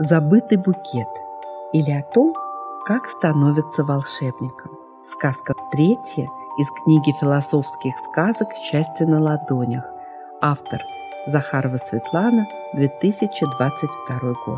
Забытый букет или о том, как становятся волшебником. Сказка третья из книги философских сказок «Счастье на ладонях». Автор Захарова Светлана, 2022 год.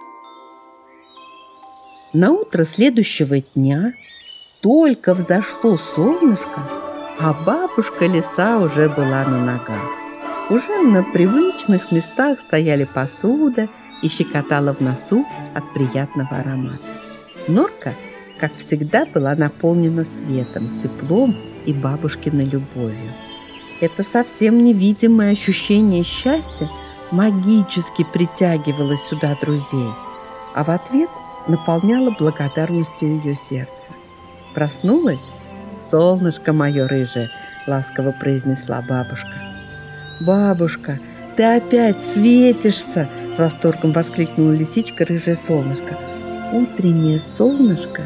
На утро следующего дня только взошло солнышко, а бабушка Лиса уже была на ногах. Уже на привычных местах стояли посуда и щекотала в носу от приятного аромата. Норка, как всегда, была наполнена светом, теплом и бабушкиной любовью. Это совсем невидимое ощущение счастья магически притягивало сюда друзей, а в ответ наполняло благодарностью ее сердце. «Проснулась? Солнышко мое рыжее!» — ласково произнесла бабушка. «Бабушка, ты опять светишься!» — с восторгом воскликнула лисичка рыжее солнышко. Утреннее солнышко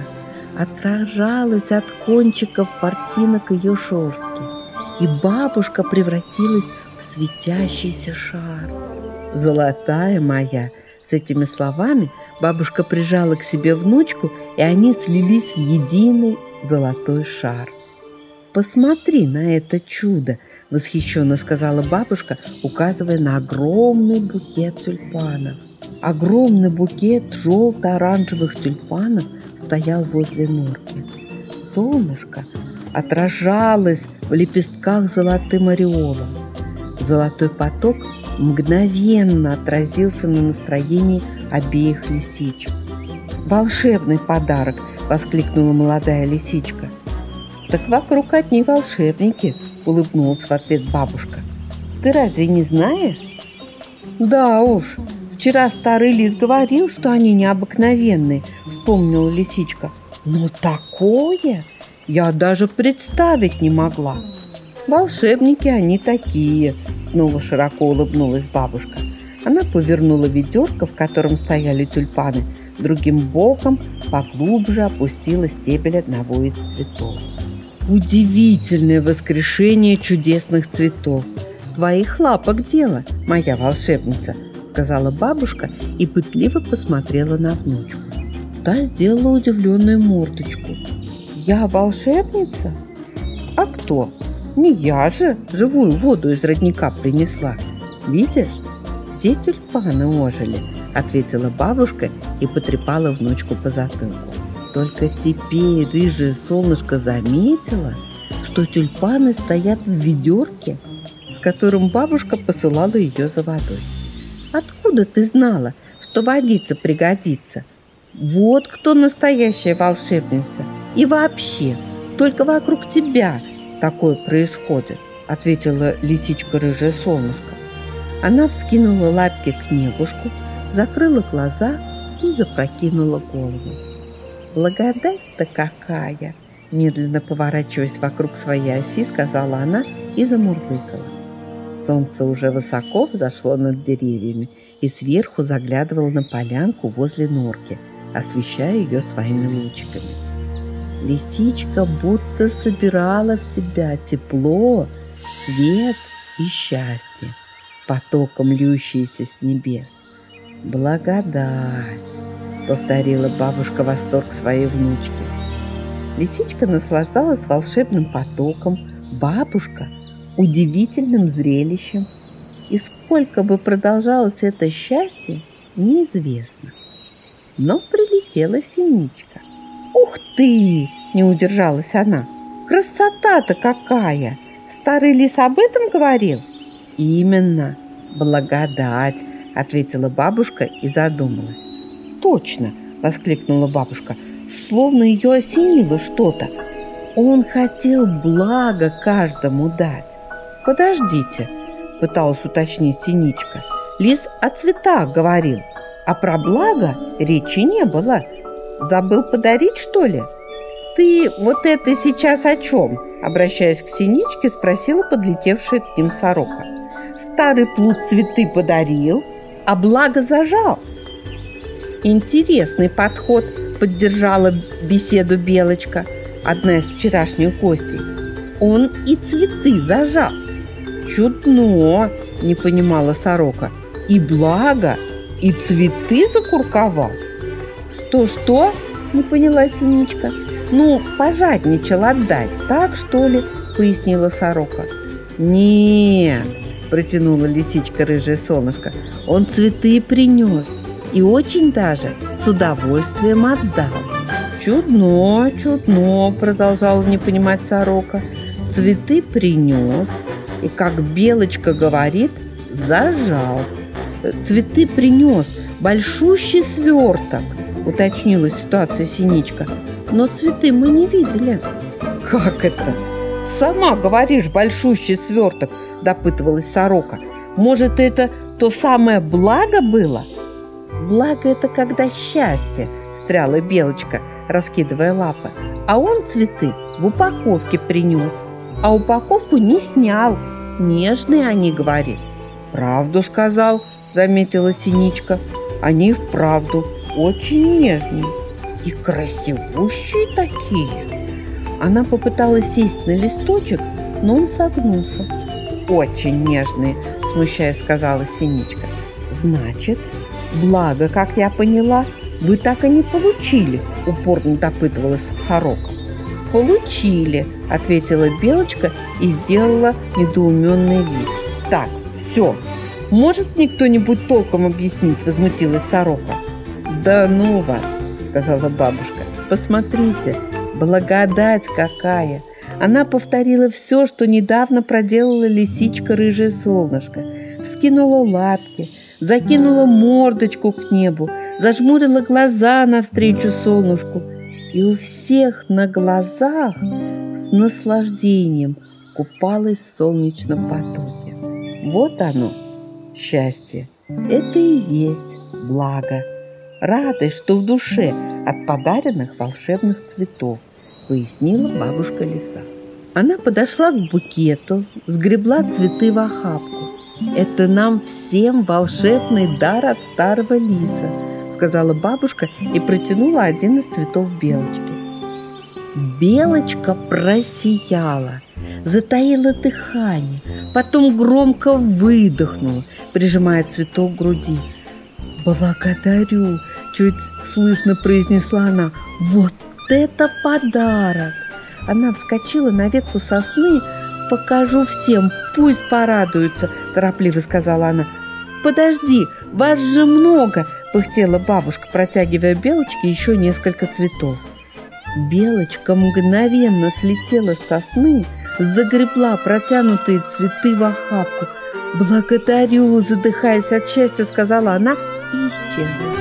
отражалось от кончиков ворсинок ее шерстки, и бабушка превратилась в светящийся шар. «Золотая моя!» С этими словами бабушка прижала к себе внучку, и они слились в единый золотой шар. «Посмотри на это чудо!» — восхищенно сказала бабушка, указывая на огромный букет тюльпанов. Огромный букет желто-оранжевых тюльпанов стоял возле норки. Солнышко отражалось в лепестках золотым ореолом. Золотой поток мгновенно отразился на настроении обеих лисичек. «Волшебный подарок!» — воскликнула молодая лисичка. «Так вокруг одни волшебники!» — улыбнулась в ответ бабушка. «Ты разве не знаешь?» «Да уж, вчера старый лис говорил, что они необыкновенные», — вспомнила лисичка. «Но такое я даже представить не могла». «Волшебники они такие», — снова широко улыбнулась бабушка. Она повернула ведерко, в котором стояли тюльпаны, другим боком поглубже опустила стебель одного из цветов. «Удивительное воскрешение чудесных цветов! Твоих лапок дело, моя волшебница!» — сказала бабушка и пытливо посмотрела на внучку. Та сделала удивленную мордочку. «Я волшебница? А кто? Не я же живую воду из родника принесла. Видишь, все тюльпаны ожили», — ответила бабушка и потрепала внучку по затылку. Только теперь рыжее солнышко заметила, что тюльпаны стоят в ведерке, с которым бабушка посылала ее за водой. «Откуда ты знала, что водица пригодится? Вот кто настоящая волшебница! И вообще, только вокруг тебя такое происходит», — ответила лисичка рыжее солнышко. Она вскинула лапки к небушку, закрыла глаза и запрокинула голову. «Благодать-то какая!» Медленно поворачиваясь вокруг своей оси, сказала она и замурлыкала. Солнце уже высоко взошло над деревьями и сверху заглядывало на полянку возле норки, освещая ее своими лучиками. Лисичка будто собирала в себя тепло, свет и счастье, потоком льющееся с небес. «Благодать!» — повторила бабушка восторг своей внучки. Лисичка наслаждалась волшебным потоком, бабушка — удивительным зрелищем. И сколько бы продолжалось это счастье, неизвестно. Но прилетела синичка. «Ух ты!» — не удержалась она. «Красота-то какая! Старый лис об этом говорил?» «Именно, благодать!» — ответила бабушка и задумалась. «Точно!» — воскликнула бабушка, словно ее осенило что-то. «Он хотел благо каждому дать». «Подождите!» — пыталась уточнить синичка. «Лис о цветах говорил, а про благо речи не было. Забыл подарить, что ли?» «Ты вот это сейчас о чем?» — обращаясь к синичке, спросила подлетевшая к ним сорока. «Старый плут цветы подарил, а благо зажал». «Интересный подход», — поддержала беседу белочка, одна из вчерашних гостей. «Он и цветы зажал». «Чудно», — не понимала сорока. «И благо и цветы закурковал? Что? Не поняла Синичка. Ну, пожадничал отдать, так что ли? Пояснила Сорока. Нет, протянула лисичка Рыжее Солнышко. Он цветы принес и очень даже с удовольствием отдал. Чудно, продолжала не понимать Сорока. Цветы принес и, как Белочка говорит, зажал. Цветы принес большущий сверток, уточнила ситуацию Синичка. Но цветы мы не видели. Как это? Сама говоришь, большущий сверток, допытывалась Сорока. Может, это то самое благо было? Благо это когда счастье, встряла Белочка, раскидывая лапы. А он цветы в упаковке принес, а упаковку не снял. Нежные они, говорит. Правду сказал, заметила Синичка. Они вправду очень нежные и красивущие такие. Она попыталась сесть на листочек, но он согнулся. Очень нежные, смущаясь, сказала Синичка. Значит, благо, как я поняла, вы так и не получили, упорно допытывалась Сорока. Получили, ответила Белочка и сделала недоуменный вид. Так, все. Может мне кто-нибудь толком объяснить, возмутилась Сорока. Да ну вас, сказала бабушка. Посмотрите, благодать какая! Она повторила все, что недавно проделала лисичка Рыжее Солнышко. Вскинула лапки, закинула мордочку к небу, зажмурила глаза навстречу солнышку. И у всех на глазах с наслаждением купалась в солнечном потоке. Вот оно, счастье. Это и есть благо. Радость, что в душе от подаренных волшебных цветов, пояснила бабушка Лиса. Она подошла к букету, сгребла цветы в охапку. Это нам всем волшебный дар от старого лиса, сказала бабушка и протянула один из цветов Белочке. Белочка просияла, затаила дыхание, потом громко выдохнула, прижимая цветок к груди. «Благодарю!» – чуть слышно произнесла она. «Вот это подарок!» Она вскочила на ветку сосны. «Покажу всем, пусть порадуются!» – торопливо сказала она. «Подожди, вас же много!» – пыхтела бабушка, протягивая Белочке еще несколько цветов. Белочка мгновенно слетела с сосны, загребла протянутые цветы в охапку. «Благодарю!» – задыхаясь от счастья, сказала она и исчезла.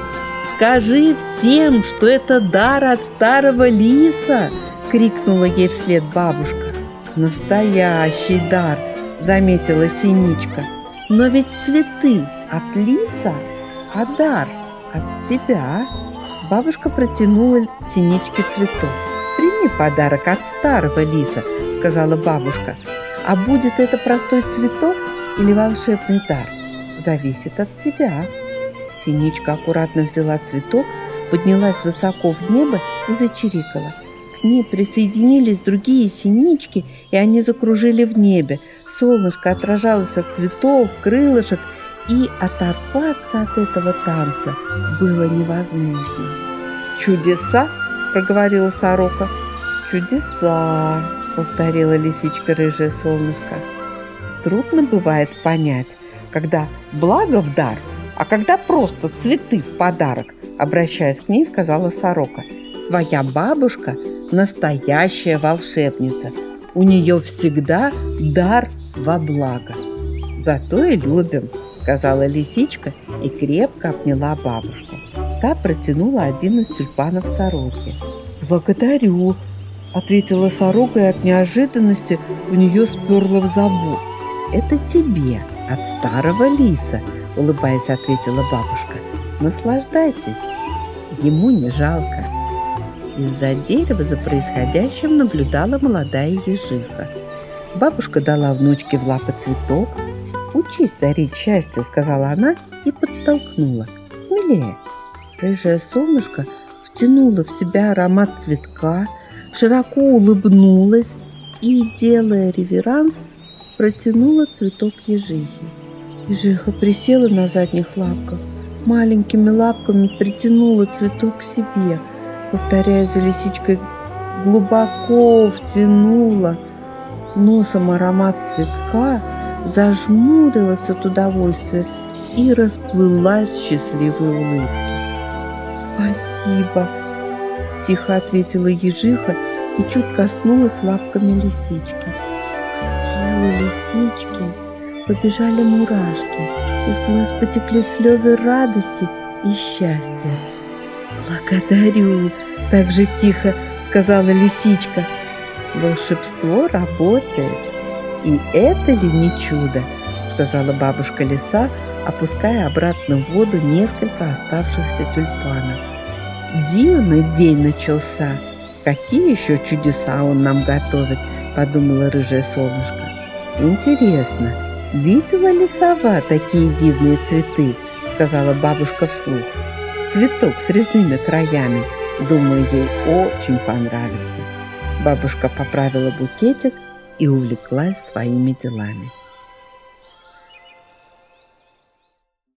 «Скажи всем, что это дар от старого лиса!» – крикнула ей вслед бабушка. «Настоящий дар!» – заметила Синичка. «Но ведь цветы от лиса, а дар от тебя!» Бабушка протянула Синичке цветок. «Прими подарок от старого лиса», – сказала бабушка. «А будет это простой цветок или волшебный дар, зависит от тебя». Синичка аккуратно взяла цветок, поднялась высоко в небо и зачирикала. К ней присоединились другие синички, и они закружили в небе. Солнышко отражалось от цветов, крылышек, и оторваться от этого танца было невозможно. «Чудеса!» – проговорила Сорока. «Чудеса!» – повторила лисичка Рыжее Солнышко. Трудно бывает понять, когда благо в дар, а когда просто цветы в подарок, обращаясь к ней, сказала Сорока. «Твоя бабушка – настоящая волшебница. У нее всегда дар во благо. Зато и любим», – сказала лисичка и крепко обняла бабушку. Та протянула один из тюльпанов Сороке. «Благодарю», – ответила Сорока, и от неожиданности у нее сперло в зубу. «Это тебе от старого лиса», – улыбаясь, ответила бабушка. «Наслаждайтесь, ему не жалко». Из-за дерева за происходящим наблюдала молодая ежиха. Бабушка дала внучке в лапы цветок. «Учись дарить счастье», – сказала она и подтолкнула. «Смелее». Рыжее солнышко втянуло в себя аромат цветка, широко улыбнулась и, делая реверанс, протянула цветок ежихе. Ежиха присела на задних лапках, маленькими лапками притянула цветок к себе, повторяя за лисичкой, глубоко втянула носом аромат цветка, зажмурилась от удовольствия и расплылась в счастливой улыбке. «Спасибо!» – тихо ответила ежиха и чуть коснулась лапками лисички. По телу лисички побежали мурашки, из глаз потекли слезы радости и счастья. «Благодарю!» – так же тихо сказала лисичка. «Волшебство работает. И это ли не чудо?» – сказала бабушка лиса, опуская обратно в воду несколько оставшихся тюльпанов. «Дивный день начался. Какие еще чудеса он нам готовит?» – подумала рыжее солнышко. «Интересно, видела ли сова такие дивные цветы?» – сказала бабушка вслух. «Цветок с резными краями. Думаю, ей очень понравится». Бабушка поправила букетик и увлеклась своими делами.